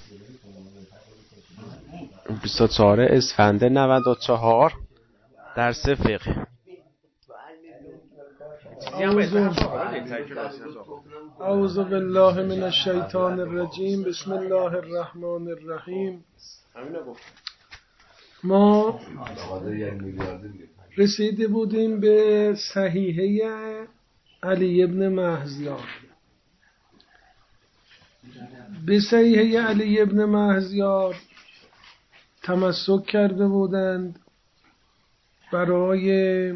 24 اسفند 94 درس فقه. اعوذ بالله من الشیطان الرجیم. بسم الله الرحمن الرحیم. ما رسیده بودیم به صحیحه علی ابن مهزیار. به صحیحه علی ابن مهزیار تمسک کرده بودند برای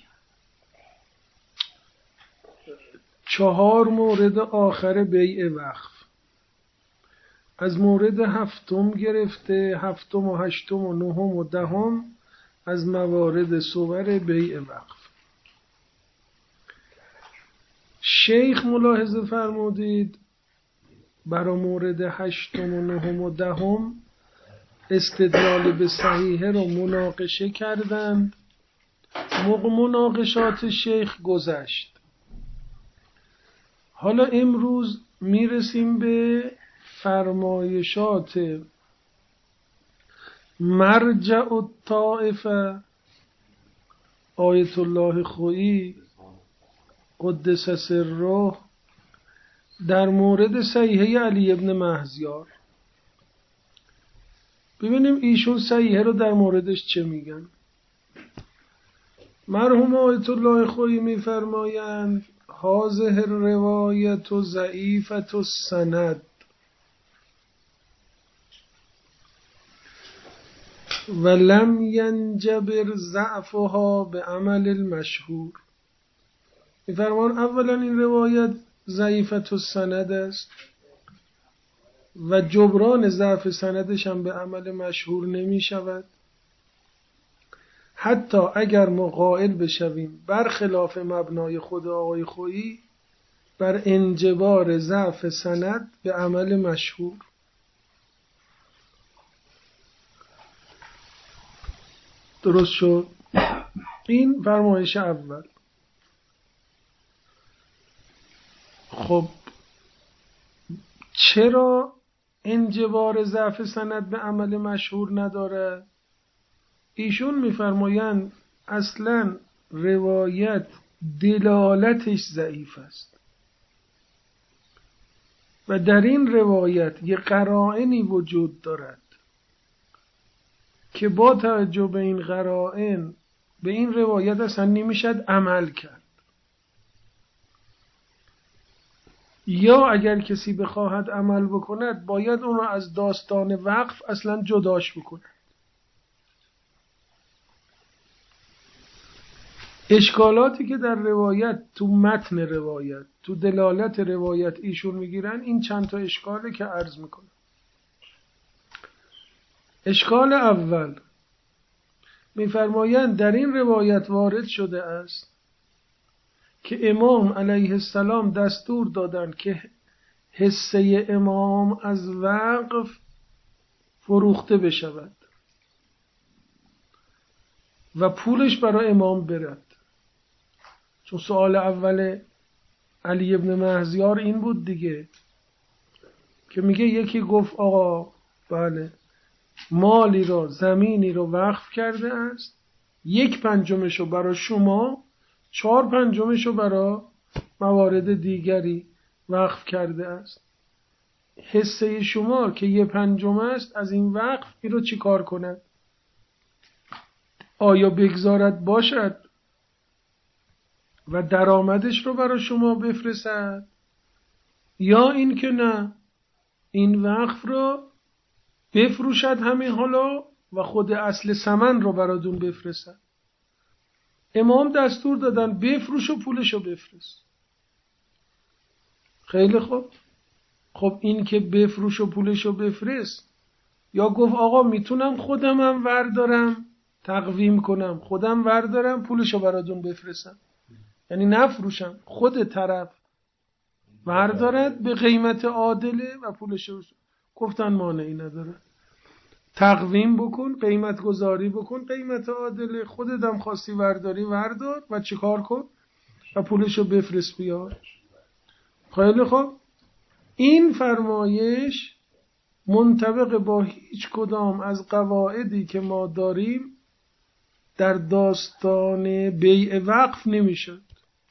4 مورد آخر بیع وقف. از مورد 7 گرفته، 7 و 8 و 9 و 10 از موارد صور بیع وقف. شیخ ملاحظه فرمودید برای مورد 8 و 9 و 10 استدلال به صحیحه رو مناقشه کردند. موقع مناقشات شیخ گذشت. حالا امروز میرسیم به فرمایشات مرجع الطائفه آیت الله خویی قدس سره در مورد صحیحه علی ابن مهزیار. ببینیم ایشون صحیحه رو در موردش چه میگن. مرحوم آیت الله خویی میفرمایند هذه الروایت ضعیفة السند ولم ینجبر ضعفها به عمل المشهور. میفرمان اولا این روایت ضعیفة السند است و جبران ضعف سندش هم به عمل مشهور نمی شود. حتی اگر ما قائل بشویم برخلاف مبنای خود آقای خویی بر انجبار ضعف سند به عمل مشهور. درست شد؟ این فرمایش اول. خب چرا انجبار ضعف سند به عمل مشهور نداره؟ ایشون میفرمایند اصلا روایت دلالتش ضعیف است و در این روایت یه قرائنی وجود دارد که با توجه به این قرائن به این روایت اصلا نمیشد عمل کرد. یا اگر کسی بخواهد عمل بکند باید اون را از داستان وقف اصلا جداش بکند. اشکالاتی که در روایت تو متن روایت تو دلالت روایت ایشون میگیرن این چند تا اشکاله که عرض میکنم. اشکال اول میفرمایند در این روایت وارد شده است که امام علیه السلام دستور دادند که حصه امام از وقف فروخته بشود و پولش برای امام برد. چون سوال اول علی ابن مهزیار این بود دیگه که میگه یکی گفت آقا بله مالی رو زمینی رو وقف کرده است، 1/5 رو برای شما، 4/5 رو برای موارد دیگری وقف کرده است. حصه شما که 1/5 است از این وقف این رو چی کار کند؟ آیا بگذارد باشد و درآمدش رو برای شما بفرستد یا این که نه این وقف رو بفروشد همین حالا و خود اصل ثمن رو براتون بفرستد؟ امام دستور دادن بفروش و پولشو بفرست. خیلی خوب. خب این که بفروش و پولشو بفرست یا گفت آقا میتونم خودم هم وردارم تقویم کنم، خودم وردارم پولشو براتون بفرستم، یعنی نفروشم، خود طرف وردارد به قیمت عادله و پولشو. گفتن مانعی نداره، تقویم بکن، قیمت گذاری بکن، قیمت عادله، خودت هم خواستی ورداری وردار و چیکار کن و پولشو بفرست بیار. خیلی خوب. این فرمایش منطبق با هیچ کدام از قواعدی که ما داریم در داستان بیع وقف نمیشد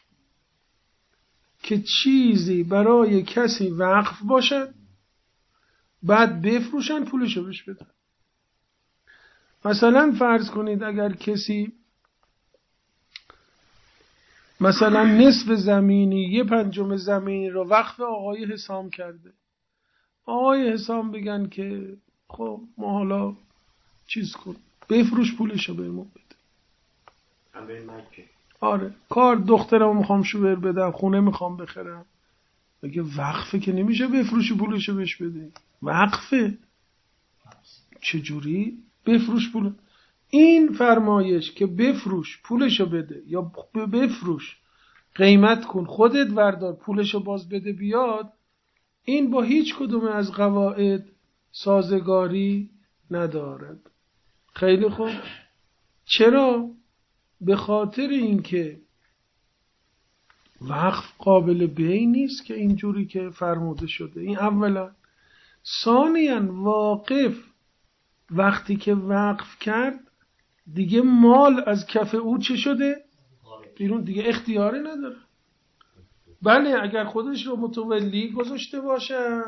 که چیزی برای کسی وقف باشد بعد بفروشن پولشو بهش بدن. مثلا فرض کنید اگر کسی مثلا نصف زمینی 1/5 زمینی رو وقف آقای حسام کرده، آقای حسام بگن که خب ما حالا چیز کن بفروش پولشو بهمون بده. آره کار دخترمو میخوام شوهر بدم، خونه میخوام بخرم، بگه وقفه که نمیشه بفروشی پولشو بهش بدی، وقفه چجوری بفروش پول. این فرمایش که بفروش پولشو بده یا بفروش قیمت کن خودت وردار پولشو باز بده بیاد، این با هیچ کدوم از قواعد سازگاری ندارد. خیلی خوب. چرا؟ به خاطر اینکه وقف قابل بیع نیست که اینجوری که فرموده شده. این اولا. ثانیاً واقف وقتی که وقف کرد دیگه مال از کف او چه شده؟ بیرون، دیگه اختیاری نداره. بله اگر خودش رو متولی گذاشته باشه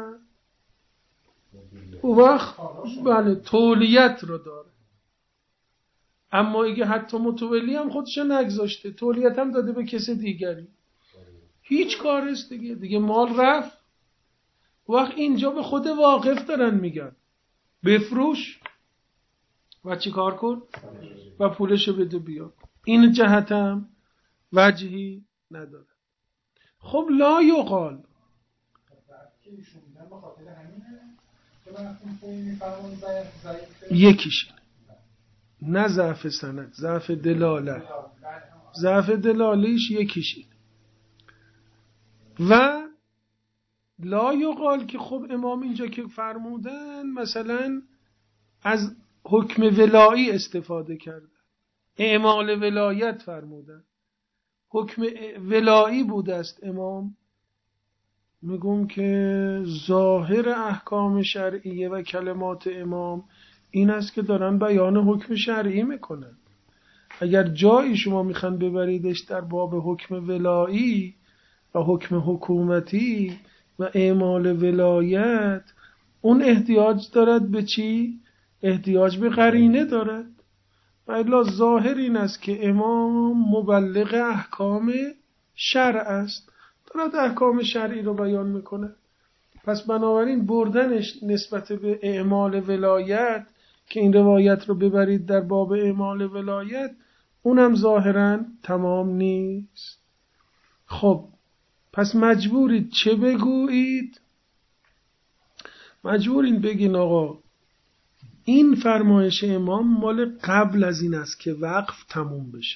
او وقت بله تولیت رو داره، اما اگه حتی متولی هم خودش رو نگذاشته تولیت هم داده به کس دیگری، هیچ کارست دیگه مال رفت. وقت اینجا به خود واقف دارن میگن بفروش و چی کار کن و پولشو بده بیا. این جهت هم وجهی نداره. خب لا یقال یکیش نه ضعف سند، ضعف دلاله، ضعف دلالیش یکیش و لا یقال که خب امام اینجا که فرمودن مثلا از حکم ولایی استفاده کردن، اعمال ولایت فرمودن، حکم ولایی بوده است. امام میگم که ظاهر احکام شرعیه و کلمات امام این است که دارن بیان حکم شرعی میکنن. اگر جایی شما میخوان ببریدش در باب حکم ولایی و حکم حکومتی و اعمال ولایت، اون احتیاج دارد به چی؟ احتیاج به قرینه دارد. و الا ظاهر این است که امام مبلغ احکام شرع است، دارد احکام شرعی رو بیان میکنه. پس بنابراین بردنش نسبت به اعمال ولایت که این روایت رو ببرید در باب اعمال ولایت اونم ظاهراً تمام نیست. خب پس مجبورید چه بگویید؟ مجبورین بگین آقا این فرمایش امام مال قبل از این است که وقف تموم بشه،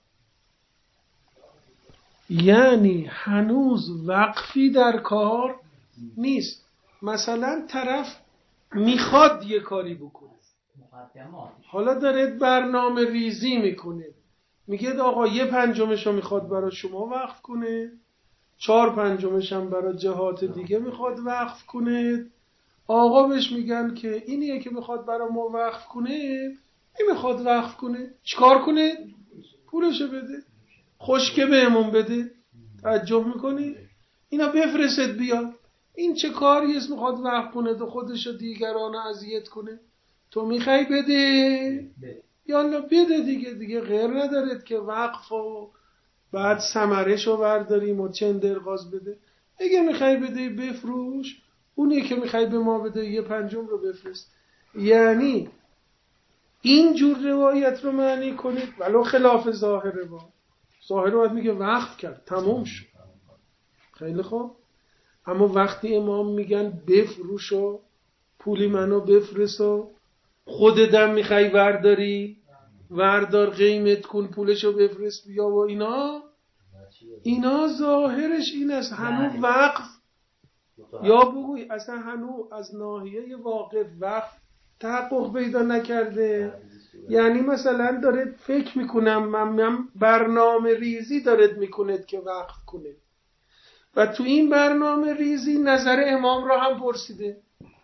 یعنی هنوز وقفی در کار نیست. مثلا طرف میخواد یه کاری بکنه، حالا داره برنامه ریزی میکنه، میگه آقا 1/5 رو میخواد برای شما وقف کنه، 4/5 هم برای جهات دیگه میخواد وقف کنه. آقا بهش میگن که اینیه که میخواد برای ما وقف کنه، این میخواد وقف کنه، چیکار کنه؟ پولشو بده، خشکه بهمون بده. تعجب میکنی؟ اینا بفرست بیاد. این چه کاری است میخواد وقف کنه تو خودشو دیگران اذیت کنه؟ تو میخوای بده یالا بده دیگه غیر ندارد که وقف و بعد ثمرهشو برداریم و چندرغاز بده. اگه میخوای بده بفروش، اونی که میخوای به ما بده 1/5 رو بفرست. یعنی این جور روایت رو معنی کنید ولو خلاف ظاهره. با ظاهر باید میگه وقف کرد تموم شد. خیلی خوب. اما وقتی امام میگن بفروش و پولی منو بفرست و خودتم میخوای وردار قیمت کن پولشو بفرست بیا و اینا ظاهرش این است هنوز وقف، یا بگوی اصلا هنوز از ناحیه واقف وقف تحقق پیدا نکرده. یعنی مثلا داره فکر میکنم من برنامه ریزی دارد میکند که وقف کنه و تو این برنامه ریزی نظر امام را هم پرسیده.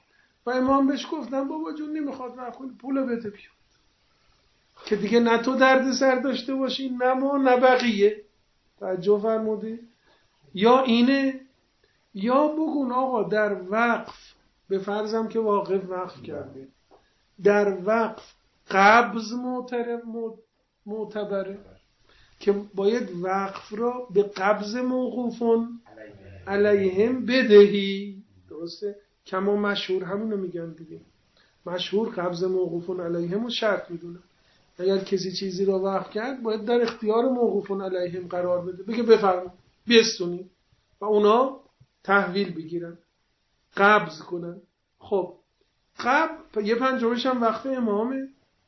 و امام بهش گفتن بابا جون نمیخواد وقت کنی، پولو بده بیا که دیگه نه تو درد سر داشته باشی نه ما نه بقیه. توجه فرمودی؟ یا اینه یا بگون آقا در وقف، به فرضم که واقف وقف کرده، در وقف قبض معتبره که باید وقف را به قبض موقوفون علیهم بدهی. درسته؟ کما مشهور همینو میگن دیگه، مشهور قبض موقوفون علیهم رو شرط میدونه. اگر کسی چیزی را وقف کرد باید در اختیار موقوفون علیهم قرار بده، بگه بفرما بیستونی و اونا تحویل بگیرن، قبض کنن. خب یه پنجمش هم وقت امامه.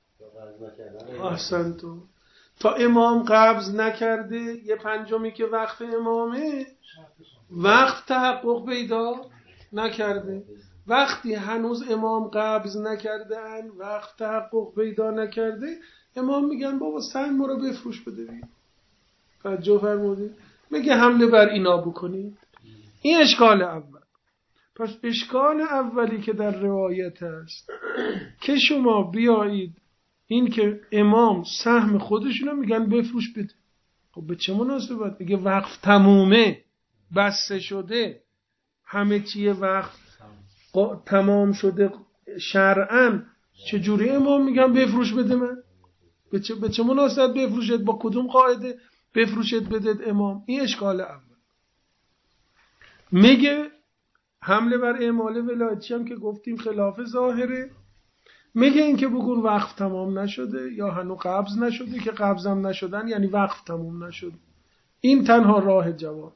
احسن تو تا امام قبض نکرده، یه پنجمی که وقت امامه وقت تحقق پیدا نکرده. وقتی هنوز امام قبض نکردن، وقت تحقق پیدا نکرده، امام میگن بابا سهم ما رو بفروش بده بی. توجه فرمودید؟ میگه حمله بر اینا بکنید. این اشکال اول. پس اشکال اولی که در روایت است که شما بیایید این که امام سهم خودشونو میگن بفروش بده. خب به چه مناسبت؟ میگه وقف تمومه، بسته شده، همه چیه وقف تمام شده شرعاً، چجوری امام میگن بفروش بده من؟ به چه مناسبت بفروشد؟ با کدوم قاعده بفروشد بدید امام؟ این اشکال اول. میگه حمله بر اعمال ولایتی هم که گفتیم خلاف ظاهره. میگه این که بگون وقف تمام نشده یا هنو قبض نشده، که قبض هم نشدن یعنی وقف تمام نشده. این تنها راه جواب.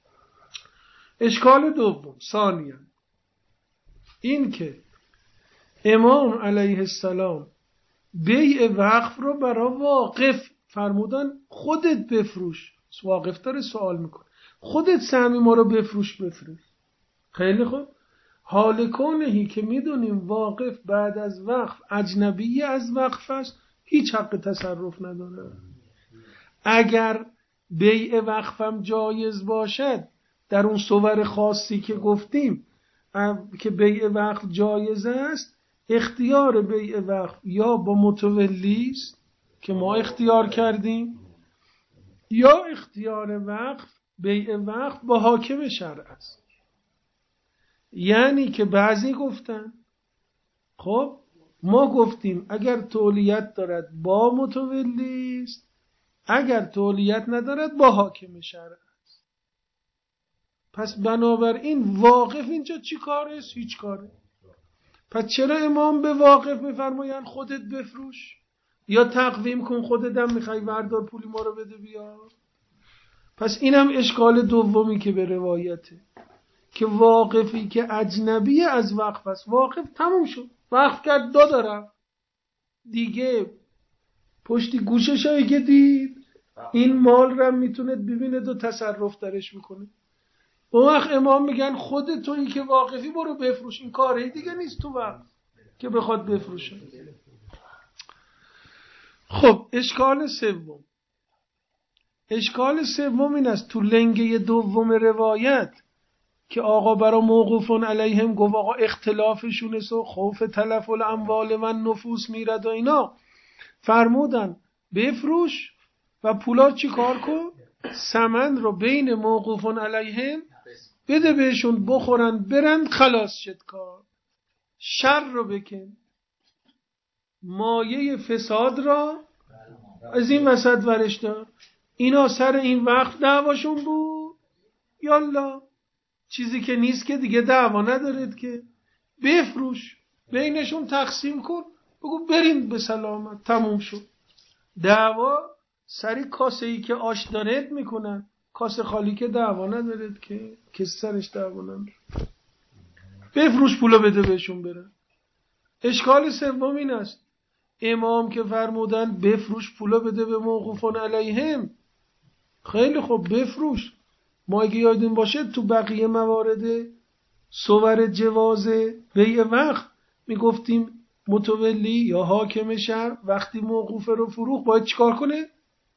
اشکال دوم ثانیاً این که امام علیه السلام بیع وقف رو برای واقف فرمودن خودت بفروش. واقف داره سوال میکنه خودت سهمی ما رو بفروش. خیلی خوب. حال کونهی که میدونیم واقف بعد از وقف اجنبی از وقف است، هیچ حق تصرف نداره. اگر بیع وقفم جایز باشد در اون صور خاصی که گفتیم که بیع وقف جایز است، اختیار بیع وقف یا با متولی است که ما اختیار کردیم، یا اختیار وقف بیع وقف با حاکم شرع است. یعنی که بعضی گفتن خب ما گفتیم اگر تولیت دارد با متولی است، اگر تولیت ندارد با حاکم شرع است. پس بنابراین واقف اینجا چی کاره؟ هیچ کاره. پس چرا امام به واقف میفرماین خودت بفروش یا تقویم کن، خودت هم میخوای وردار پولی ما رو بده بیا؟ پس اینم اشکال دومی که به روایته که واقفی که اجنبی از وقف است، واقف تموم شد، وقف کرد دارم دیگه پشتی گوشش هایی که دید این مال رو میتونه ببینه و تصرف درش میکنه. اون وقت امام میگن خود تویی که واقفی برو بفروش، این کاری دیگه نیست تو وقت که بخواد بفروشه. خب اشکال سوم این است تو لنگه دوم روایت که آقا برا موقوفون علیهم گفت آقا اختلافشونه سو خوف تلف الاموال و نفوس میرد و اینا، فرمودن بفروش و پولا چی کار کن؟ ثمن رو بین موقوفون علیهم بده بهشون بخورن برن، خلاص شد کار. شر رو بکن، مایه فساد را از این وسط ورش دار. اینا سر این وقت دعواشون بود، یالا چیزی که نیست که دیگه دعوا ندارید که بفروش، بینشون تقسیم کن، بگو برین به سلامت، تموم شد. دعوا سری کاسه ای که آش دارید میکنن، کاسه خالی که دعوا ندارید که کسی سرش دعوا نداره. بفروش پولو بده بهشون برن. اشکال سوم این است امام که فرمودن بفروش پولو بده به موقوفون علیهم، خیلی خوب بفروش. ما اگه یادتون باشه تو بقیه موارد صور جواز بیع وقت میگفتیم متولی یا حاکم شهر وقتی موقوف رو فروخت باید چیکار کنه؟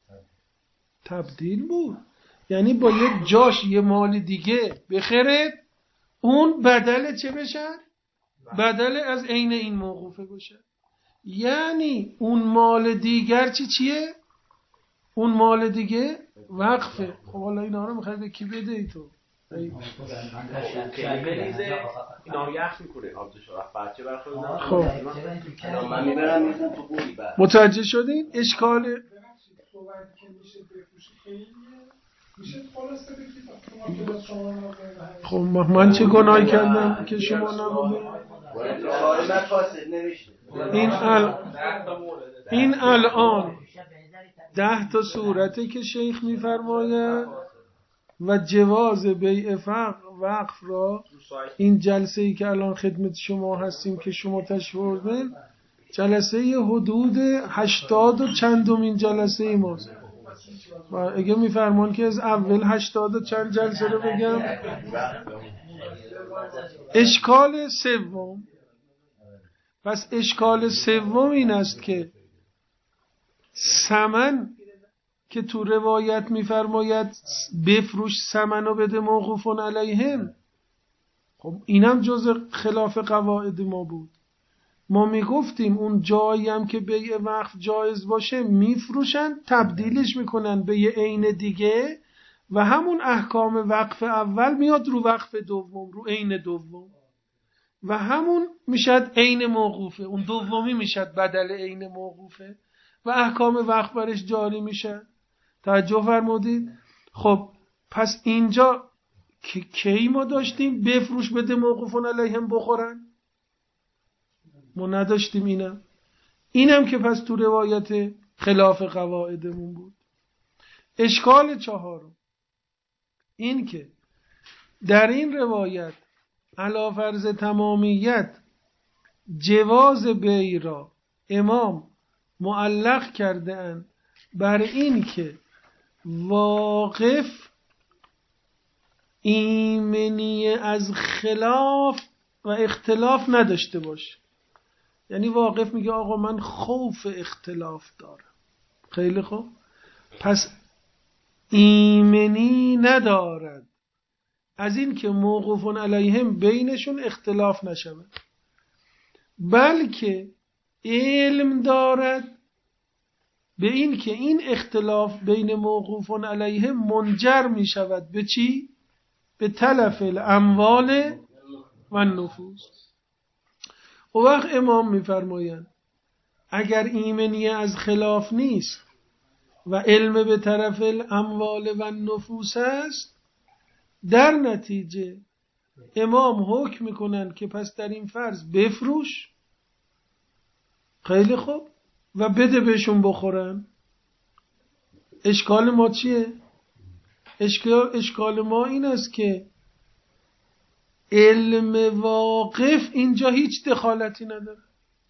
تبدیل بود، یعنی باید جاش یه مال دیگه بخرد، اون بدل چه بشه؟ بدل از عین این موقوفه باشه. یعنی اون مال دیگر چیه؟ اون مال دیگه وقفه. خب حالا اینا رو میخوای به کی بده ای تو؟ خب متوجه شدین؟ اشکال خب من چه گناهی کردم که شما نبودید؟ این الان 10 تا صورته که شیخ میفرماید و جواز بیع وقف را این جلسه ای که الان خدمت شما هستیم که شما تشریف آوردین جلسه حدود 80 و چندمین جلسه ای ماست. و اگه میفرمان که از اول 80 و چند جلسه رو بگم. اشکال سوم، پس اشکال سوم این است که ثمن که تو روایت میفرماید بفروش ثمن و بده موقوفون علیهم، خب اینم جز خلاف قواعد ما بود. ما میگفتیم اون جایی هم که بیع وقف جایز باشه میفروشن، تبدیلش میکنن به یه عین دیگه و همون احکام وقف اول میاد رو وقف دوم، رو عین دوم و همون میشد عین موقوفه، اون دومی میشد بدل عین موقوفه و احکام وقف برش جاری میشه. توجه فرمودید؟ خب پس اینجا کی ما داشتیم بفروش بده موقوفون علیهم بخورن؟ ما نداشتیم. اینم که پس تو روایت خلاف قواعدمون بود. اشکال چهارم این که در این روایت علی فرض تمامیت جواز بیع را امام معلق کرده اند بر این که واقف ایمنی از خلاف و اختلاف نداشته باشه. یعنی واقف میگه آقا من خوف اختلاف دارم. خیلی خوب، پس ایمنی ندارد از این که موقوفون علیهم بینشون اختلاف نشود، بلکه علم دارد به این که این اختلاف بین موقوفون علیهم منجر می شود به چی؟ به تلف الاموال و النفوس. و وقت امام می فرمایند اگر ایمنی از خلاف نیست و علم به طرف الاموال و النفوس است، در نتیجه امام حکم میکنن که پس در این فرض بفروش، خیلی خوب، و بده بهشون بخورن. اشکال ما چیه؟ اشکال ما این است که علم واقف اینجا هیچ دخالتی نداره.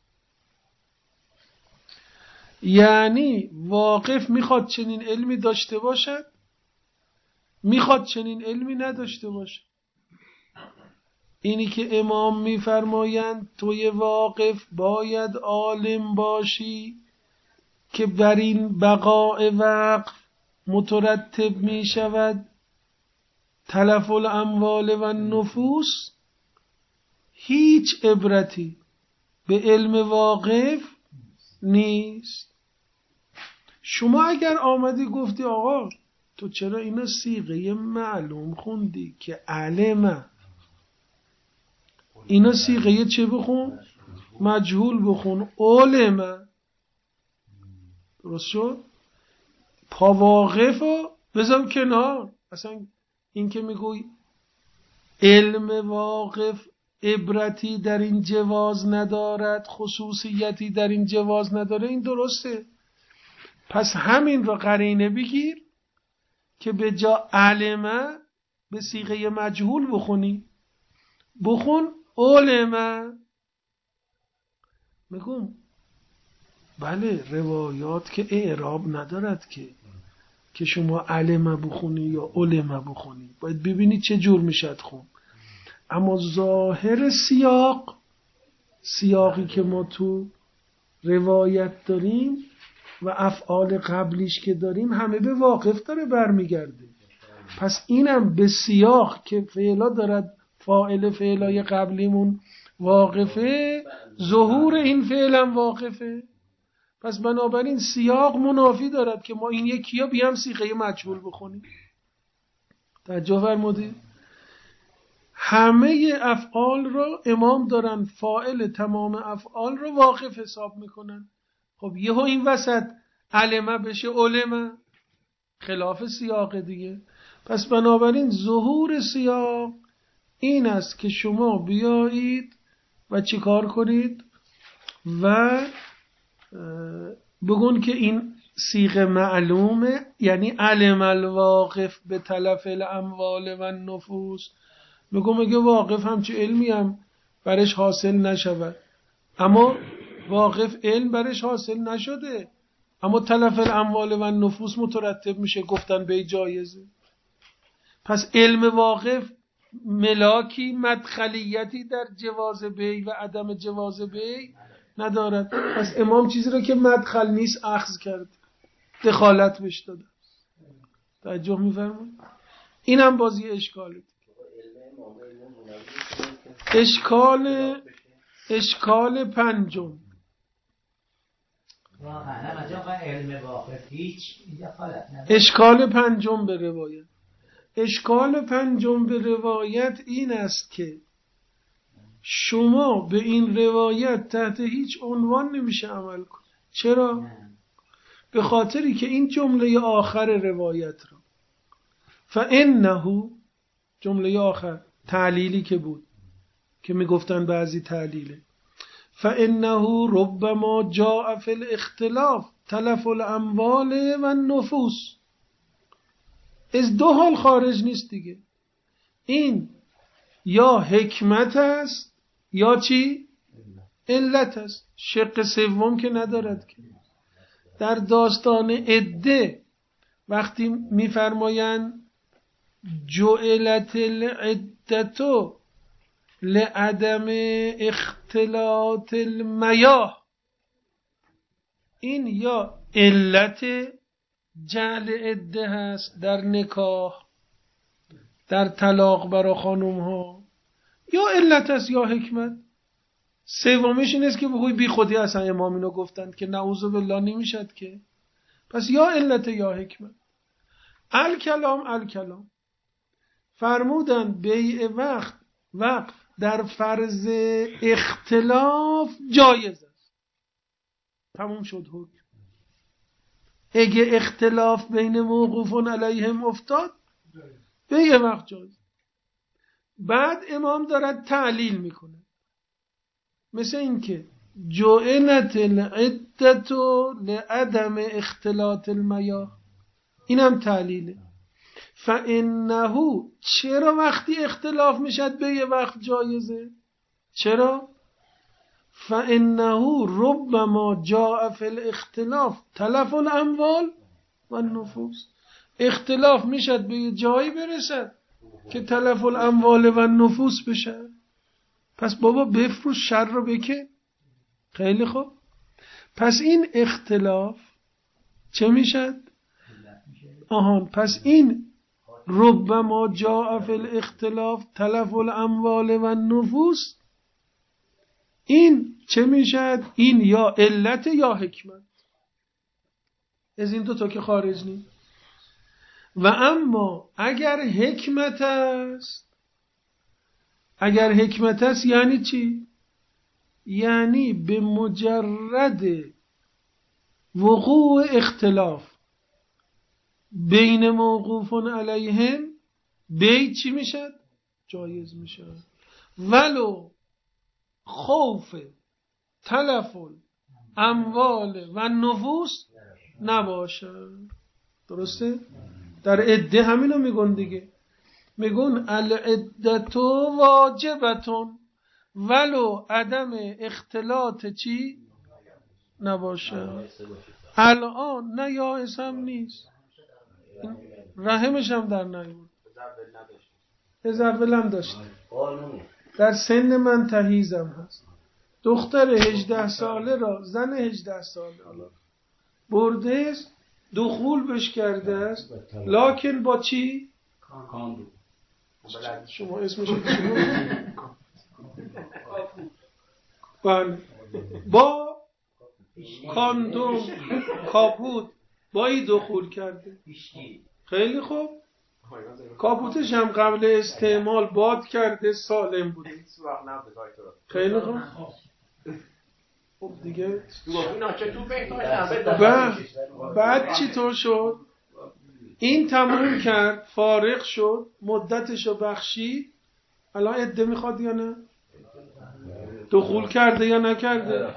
یعنی واقف میخواد چنین علمی داشته باشد، میخواد چنین علمی نداشته باشد. اینی که امام میفرمایند توی واقف باید عالم باشی که بر این بقاء وقف مترتب می شود تلف الاموال و النفوس، هیچ عبرتی به علم واقف نیست. شما اگر آمدی گفتی آقا تو چرا اینا صیغه معلوم خوندی که علمه، اینا صیغه چه بخون؟ مجهول بخون، علمه. درست شد؟ پا واقف رو بذار کنار. اصلا این که میگوی علم واقف عبرتی در این جواز ندارد، خصوصیتی در این جواز نداره، این درسته. پس همین رو قرینه بگیر که به جا علمه به صیغه مجهول بخونی، بخون علمه. میگم بله روایات که اعراب ندارد که شما علمه بخونی یا علمه بخونی، باید ببینی چه جور میشد خون. اما ظاهر سیاقی که ما تو روایت داریم و افعال قبلیش که داریم همه به واقف داره برمیگرده. پس اینم به سیاق که فعلا دارد فاعل فعلای قبلیمون واقفه، ظهور این فعل هم واقفه. پس بنابراین سیاق منافی دارد که ما این یکی ها بیام صیغه مجهول بخونیم. توجه فرمودید؟ همه افعال رو امام دارن فاعل تمام افعال رو واقف حساب میکنن. خب یهو این وسط علمه بشه علمه، خلاف سیاق دیگه. پس بنابراین ظهور سیاق این است که شما بیایید و چیکار کنید و بگون که این صیغه معلومه، یعنی علم الواقف به تلف الاموال و النفوس. میگه واقف همچه علمی هم برش حاصل نشود، اما واقف علم برش حاصل نشده، اما تلف الاموال و النفوس مترتب میشه، گفتن به جایزه. پس علم واقف ملاکی مدخلیتی در جواز بی و عدم جواز بی ندارد. پس امام چیزی رو که مدخل نیست اخذ کرد، دخالت بهش داده. توجه می‌فرمایید؟ این هم بازی اشکاله. اشکال پنجم، اشکال پنجم به روایت. اشکال پنجم به روایت این است که شما به این روایت تحت هیچ عنوان نمیشه عمل کن. چرا؟ به خاطری که این جمله آخر روایت را فانه، جمله آخر تعلیلی که بود که میگفتن بعضی تعلیله، فانه ربما جاء فی الاختلاف تلف الاموال و النفوس. از دو حال خارج نیست دیگه، این یا حکمت است یا چی؟ علت است. شق سوم که ندارد که. در داستان عده وقتی میفرمایند جعلت العدة لعدم اختلاط المیاه، این یا علت جعل عده هست در نکاح، در طلاق برای خانم ها، یا علت است یا حکمت. سومیش این است که بگوی بی خودی اصلا امام اینو گفتند که نعوذ بالله نمیشد که. پس یا علت یا حکمت. الکلام فرمودن بیع وقت در فرض اختلاف جایز است. تموم شد حکم. اگه اختلاف بین موقوفون علیهم افتاد بیع وقت جایز. بعد امام دارد تعلیل میکنه، مثل این که جعلت العدة لعدم اختلاط المیاه، اینم تعلیله. فانه، چرا وقتی اختلاف میشد به یه وقت جایزه؟ چرا؟ فانه ربما جاء فی الاختلاف تلف الاموال و النفوس. اختلاف میشد به یه جایی برسد که تلف الاموال و النفوس بشه. پس بابا بفروش شر رو بکه. خیلی خوب. پس این اختلاف چه میشد؟ پس این ربما جاء فی الاختلاف تلف الاموال و النفوس، این چه میشد؟ این یا علت یا حکمت. از این دو تا که خارج نیست. و اما اگر حکمت است یعنی چی؟ یعنی به مجرد وقوع اختلاف بین موقوفون علیهم بیع چی میشد؟ جایز میشد، ولو خوف تلف اموال و نفوس نباشه. درسته؟ در عده همینو میگن دیگه، میگن العدة واجبتون ولو عدم اختلاط چی؟ نباشه. الان نه یائس هم نیست، رحمش هم در نیورد، از اول هم داشت، در سن من تهیزم هست. دختر 18 ساله را زن 18 ساله برده است، دخول بش کرده است، لکن با چی؟ شما اسمش چی؟ بله با کاندوم کاپوت بایی دخول کرده. خیلی خوب. کاپوتش هم قبل استعمال باد کرده، سالم بوده. خیلی خوب. خب دیگه بعد چطور شد؟ این تموم کرد، فارغ شد، مدتشو بخشید. الان عده میخواد یا نه؟ دخول کرده یا نکرده؟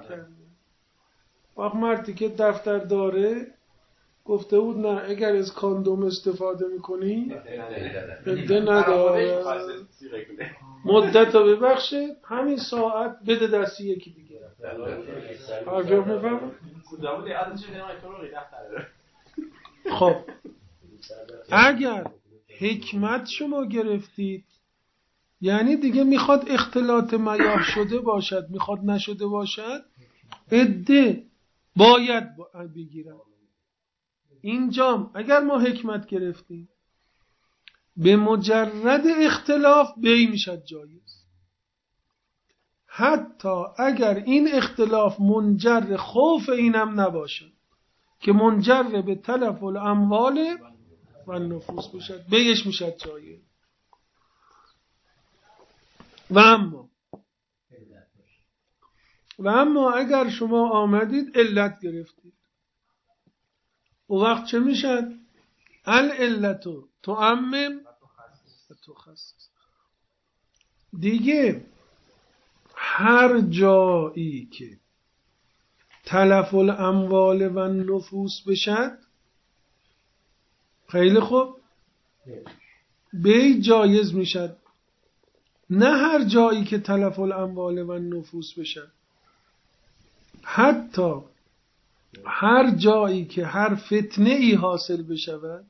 وقت مردی که دفتر داره گفته بود نه اگر از کاندوم استفاده میکنی عده نداره، مدت رو ببخشه، همین ساعت بده دستی یکی دیگه. آجا میفهم؟ خب اگر حکمت شما گرفتید یعنی دیگه میخواد اختلاط میاه شده باشد، میخواد نشده باشد، عده باید بگیرن. اینجام اگر ما حکمت گرفتیم به مجرد اختلاف بی میشد جایز، حتی اگر این اختلاف منجر خوف اینم نباشد که منجر به تلف الاموال و نفوس باشد، بیش میشد جایز. و اما اگر شما آمدید علت گرفتید، و وقت چه میشد؟ العلتو تعمم و تخصص. دیگه هر جایی که تلف الاموال و نفوس بشد، خیلی خوب، بی جایز میشد. نه هر جایی که تلف الاموال و نفوس بشد، حتی هر جایی که هر فتنه ای حاصل بشود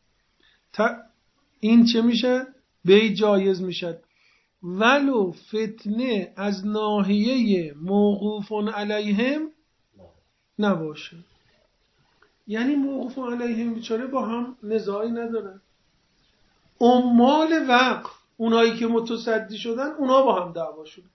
این چه میشه؟ بی جایز میشد، ولو فتنه از ناحیه موقوف علیهم نباشه. یعنی موقوف علیهم بیچاره با هم نزاعی ندارن، عمال وقف اونایی که متصدی شدن اونا با هم دعوا شدن.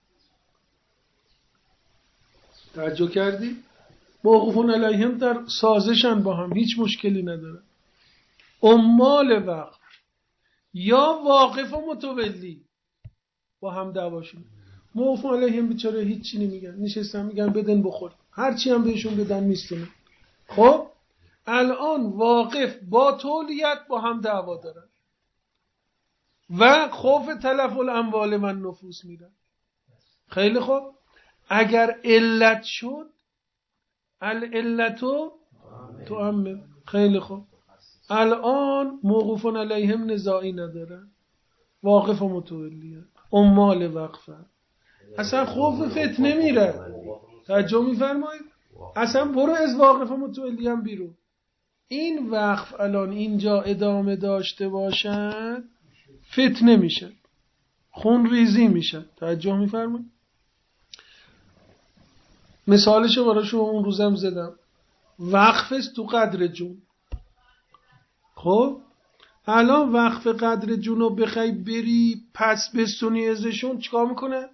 توجه کردی؟ موقوف علیهم در سازشن با هم، هیچ مشکلی ندارن. عمال وقف یا واقف و متولی با هم دعوا شدن. موقوف علیهم بیچاره هیچی نمیگن، نشستن میگن بدن بخور، هرچی هم بهشون بدن میستونن. خب الان واقف با تولیت با هم دعوا دارن و خوف تلف الاموال من نفوس میرن. خیلی خوب. اگر علت شد العلتو تعمم. خیلی خوب. الان موقوف علیهم نزاعی ندارن، واقف و متولیه، عمال وقفه، اصلا خوف فتنه میره. توجه میفرمایید؟ اصلا برو از واقف و متولی هم بیرون. این وقف الان اینجا ادامه داشته باشد فتنه میشه، خون ریزی میشه. توجه میفرمایید؟ مثالشو برای شما اون روزم زدم. وقف است تو قدر جون. خب الان وقف قدر جون رو بخوای بری پس بستونی ازشون چیکار میکنه؟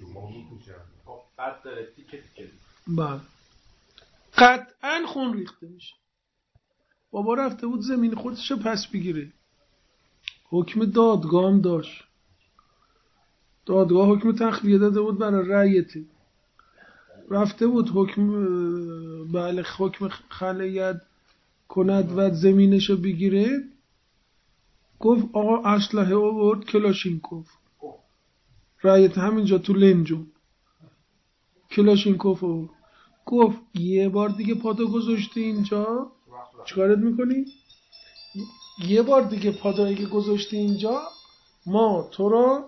بله قطعا خون ریخته میشه. بابا رفته بود زمین خودشو پس بگیره، حکم دادگاه هم داشت، دادگاه حکم تخلیه داده بود برای رعیتی، رفته بود حکم حکم خلیت کند و زمینشو بگیره، گفت آقا اسلحه آورد کلاشینکوف، رعیت همینجا تو لنجون کلاشینکوف آورد، گفت یه بار دیگه پاتو گذاشتی اینجا چیکارت میکنی؟ یه بار دیگه پادایی که گذاشتی اینجا ما تو رو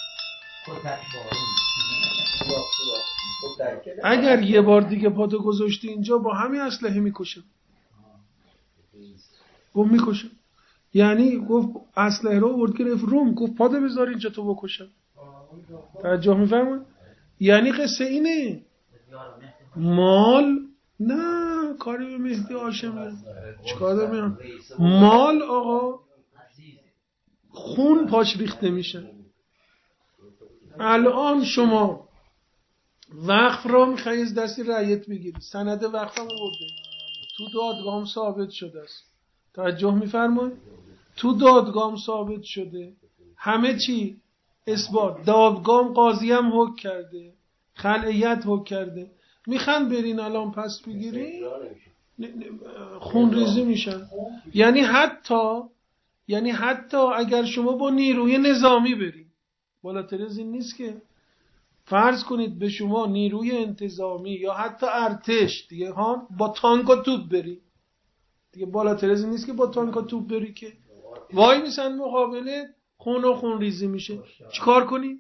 اگر یه بار دیگه پادو گذاشتی اینجا با همین اسلحه میکشم. گفت میکشم. یعنی گفت اسلحه رو آورد گرفت روم، گفت پادو بذار اینجا تو بکشم. توجه میفرمایید؟ یعنی قصه اینه. مال نه کاری به مهدی هاشمی چیکار دارم؟ مال آقا خون پاش ریخته میشه. الان شما وقف را میخوایی از دستی رعیت بگیری، سند وقف هم برده تو دادگاه هم ثابت شده است. توجه میفرمایید؟ تو دادگاه هم ثابت شده، همه چی اثبات، دادگاه قاضی هم حکم کرده، خلعیت حکم کرده. میخوان برین الان پس بگیری خون ریزی میشن. یعنی حتی اگر شما با نیروی نظامی برید، بالاتر از این نیست که فرض کنید به شما نیروی انتظامی یا حتی ارتش دیگه ها با تانک و توپ بری، دیگه بالاتر از این نیست که با تانک و توپ بری که وای میسن مقابله، خون و خون ریزی میشه. چیکار کنی؟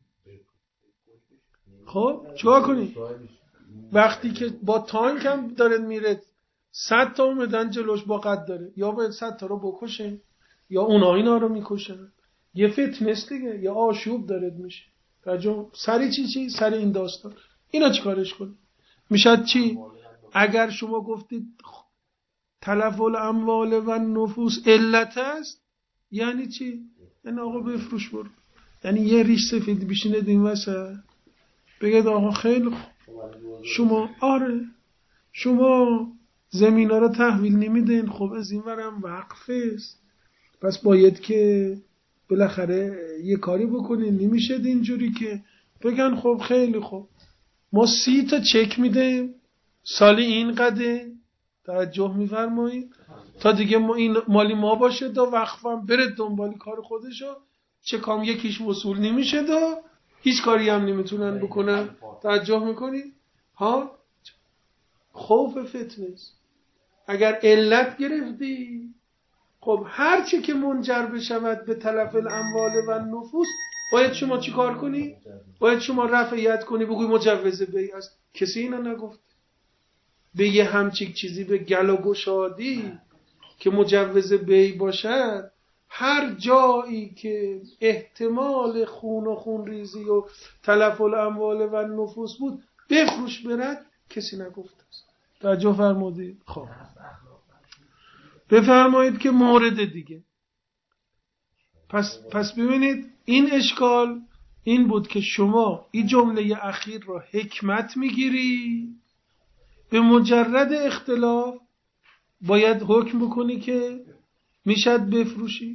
خب چیکار کنی؟ وقتی که با تانک هم داره میره 100 تا اومدن جلوش با قد داره، یا باید 100 تا رو بکشه یا اونا اینا رو میکشن. یه فتنس دیگه، یا آشوب داره میشه. سری چی سری این داستان اینا چیکارش کنی؟ میشد چی؟ اگر شما گفتید تلف الاموال و نفوس علت است، یعنی چی؟ یعنی آقا بفروش برو، یعنی یه ریش سفید بشینه این وسط بگید آقا خیلی شما زمین ها رو تحویل نمیدین، خب از این ورم وقف است، پس باید که بالاخره یه کاری بکنین. نمیشه اینجوری که بگن خب خیلی خوب ما 30 تا چک میدیم سالی اینقدر. توجه میفرمایید؟ تا دیگه ما این مالی ما باشه دا وقفم بره دنبالی کار خودشو، چکام یکیش وصول نمیشه دا هیچ کاری هم نمیتونن بکنن. توجه میکنید؟ ها خوف فتنس. اگر علت گرفتی، خب هر چی که منجر بشود به تلف الاموال و نفوس باید شما چی کار کنی؟ باید شما رفعیت کنی، بگوی مجوز بی است. کسی اینا نگفت. به یه همچین چیزی به گل و گشادی که مجوز بی باشد، هر جایی که احتمال خون و خون ریزی و تلف الاموال و نفوس بود بفروش برد، کسی نگفت است. توجه فرمودید؟ خب بفرمایید که مورد دیگه. پس ببینید این اشکال این بود که شما این جمله اخیر را حکمت میگیری، به مجرد اختلاف باید حکم بکنی که میشد بفروشی.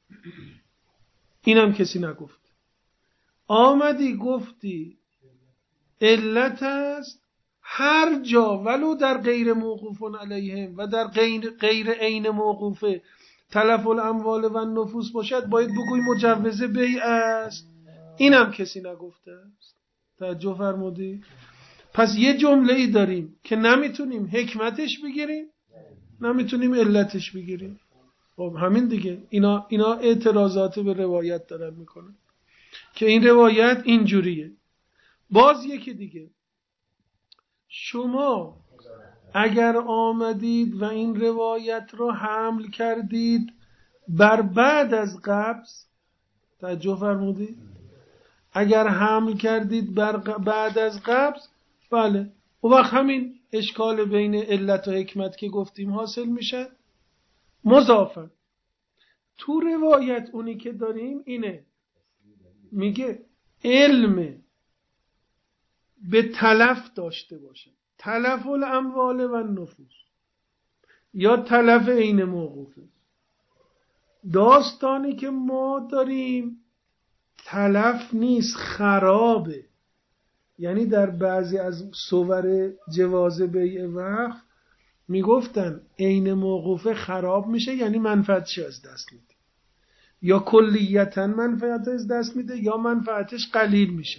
اینم کسی نگفت. آمدی گفتی علت است هر جا ولو در غیر موقوف علیهم و در غیر عین موقوفه تلف الاموال و نفوس باشد باید بگوی مجوز بیع است. اینم کسی نگفته است. توجه فرمودی؟ پس یه جمله ای داریم که نمیتونیم حکمتش بگیریم، نمیتونیم علتش بگیریم. خب همین دیگه. اینا اعتراضات به روایت دارن میکنن که این روایت اینجوریه. باز یکی دیگه، شما اگر آمدید و این روایت رو حمل کردید بر بعد از قبض، توجه فرمودید؟ اگر حمل کردید بر بعد از قبض، بله، اون وقت همین اشکال بین علت و حکمت که گفتیم حاصل میشه. مضافن تو روایت اونی که داریم اینه، میگه علم به تلف داشته باشه، تلف الاموال و نفوس یا تلف عین موقوفه. داستانی که ما داریم تلف نیست، خرابه. یعنی در بعضی از صور جواز بیع وقف میگفتن عین موقوفه خراب میشه، یعنی منفعتش از دست میده، یا کلیتا منفعت از دست میده یا منفعتش قلیل میشه.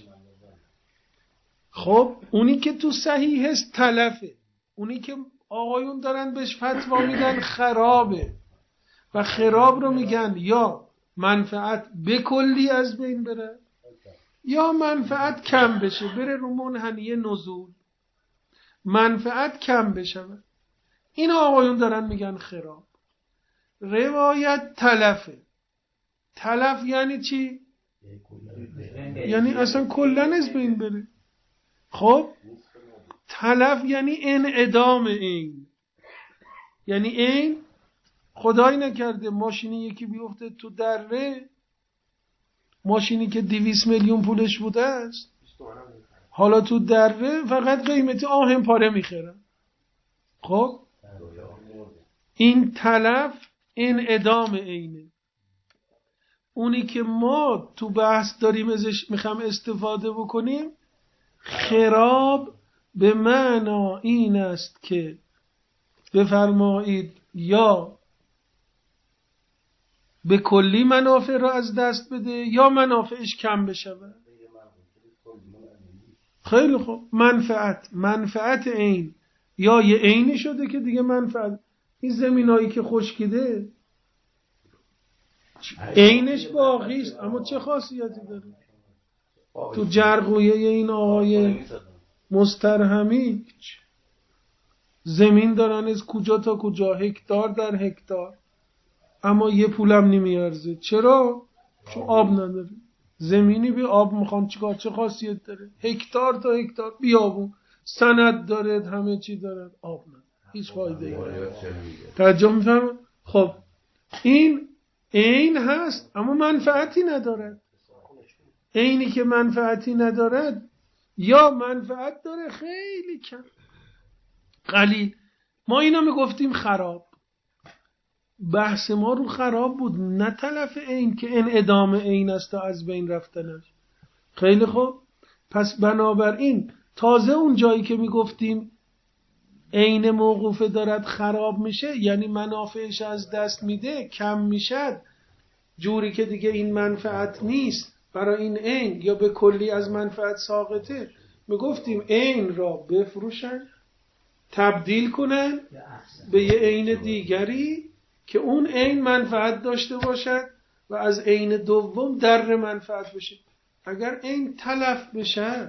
خب اونی که تو صحیح است تلفه، اونی که آقایون دارن بهش فتوا میدن خرابه، و خراب رو میگن یا منفعت به کلی از بین بره یا منفعت کم بشه، بره رو منحنی نزول، منفعت کم بشه. این آقایون دارن میگن خراب. روایت تلفه. تلف یعنی چی؟ یعنی اصلا کلن از بین بره. خب تلف یعنی انعدام این، یعنی این خدای نکرده ماشینی یکی بیفته تو دره، ماشینی که 200 میلیون پولش بوده است حالا تو دره فقط قیمت آهن پاره میخرن. خب این تلف انعدام عینه. اونی که ما تو بحث داریم ازش میخوام استفاده بکنیم، خراب به معنا این است که بفرمایید یا به کلی منافع را از دست بده یا منافعش کم بشود. خیلی خوب، منفعت عین یا یه عینی شده که دیگه منفعت. این زمینایی که خشکیده عینش باقیست اما چه خاصیتی داره؟ تو جرقویه این آقای مسترهمی زمین دارن از کجا تا کجا، هکتار در هکتار، اما یه پولم نمیارزه. چرا؟ چون آب نداره. زمینی به آب میخوان چیکار؟ چه خاصیت داره؟ هکتار تا هکتار بیابون، سند داره، همه چی داره، آب نداره، هیچ فایده ای نداره. توجه میفرمایید؟ خب این عین هست اما منفعتی نداره. عینی که منفعتی ندارد یا منفعت داره خیلی کم، قلیل. ما اینا میگفتیم خراب. بحث ما رو خراب بود، نه تلف عین که انعدام عین است تا از بین رفتنش. خیلی خوب، پس بنابراین تازه اون جایی که میگفتیم عین موقوفه دارد خراب میشه، یعنی منافعش از دست میده، کم میشد، جوری که دیگه این منفعت نیست برای این عین یا به کلی از منفعت ساقطه، میگفتیم عین را بفروشن، تبدیل کنن به یه عین دیگری که اون عین منفعت داشته باشد و از عین دوم در منفعت بشه. اگر عین تلف بشه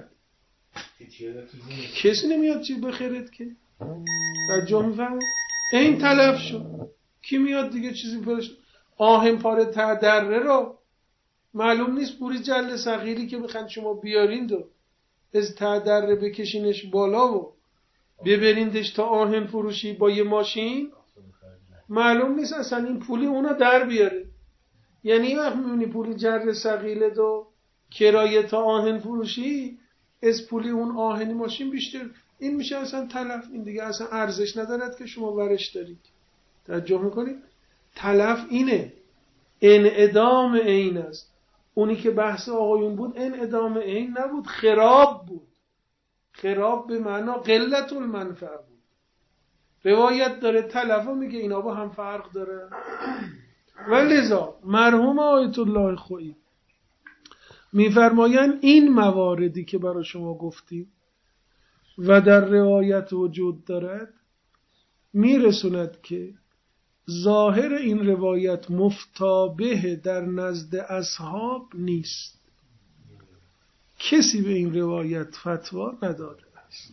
کسی نمیاد چی بخرید که. توجه می‌فرمایید؟ عین تلف شد، کی میاد دیگه چیزی پرش؟ آهن پاره دره رو معلوم نیست پوری جل صغیری که میخوان شما بیارین دو از دره بکشینش بالا و ببریندش تا آهن فروشی با یه ماشین، معلوم نیست اصلا این پولی اونا در بیاره. یعنی وقت میبینی پولی جر صغیره دو کرایه تا آهن فروشی از پولی اون آهنی ماشین بیشتر، این میشه اصلا تلف. این دیگه اصلا ارزش ندارد که شما ورش دارید. توجه میکنید؟ تلف اینه، انعدام عین است. اونی که بحث آقایون بود انعدام عین نبود، خراب بود. خراب به معنا قلت المنفعه بود. روایت داره تلف میگه اینا با هم فرق داره. و لذا مرحوم آیت الله خویی میفرمایند این مواردی که برای شما گفتیم و در روایت وجود دارد میرسوند که ظاهر این روایت مفتابه در نزد اصحاب نیست. کسی به این روایت فتوا نداده است.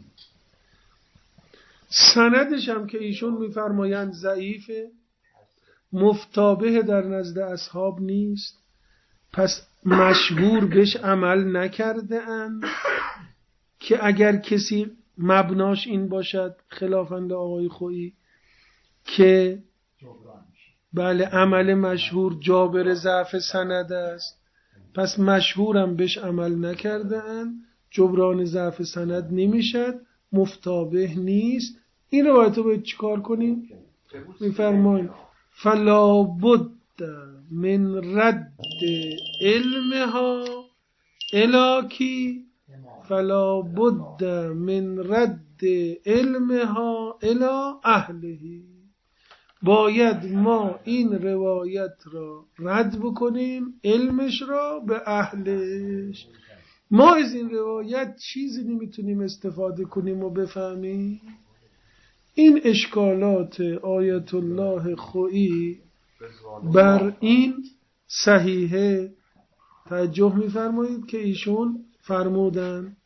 سندش هم که ایشون میفرمایند ضعیفه، مفتابه در نزد اصحاب نیست، پس مشهور بهش عمل نکرده اند که اگر کسی مبناش این باشد خلافند آقای خویی که بله عمل مشهور جابر ضعف سند است، پس مشهورم بهش عمل نکرده اند، جبران ضعف سند نمیشد، مفتابه نیست. این روایت رو باید چیکار کنیم؟ میفرمایند فلا بد من رد علمها الاکی، فلا بد من رد علمها الی اهلهی. باید ما این روایت را رد بکنیم، علمش را به اهلش. ما از این روایت چیزی نمیتونیم استفاده کنیم و بفهمیم. این اشکالات آیت الله خویی بر این صحیحه توجه میفرمایید که ایشون فرمودن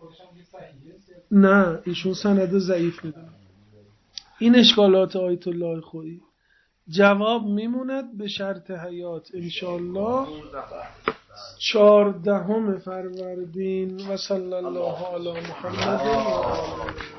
نه، ایشون سند ضعیف میدن. این اشکالات آیت الله خویی جواب میموند به شرط حیات انشاءالله 14 فروردین. و صلی الله علی محمد و آله.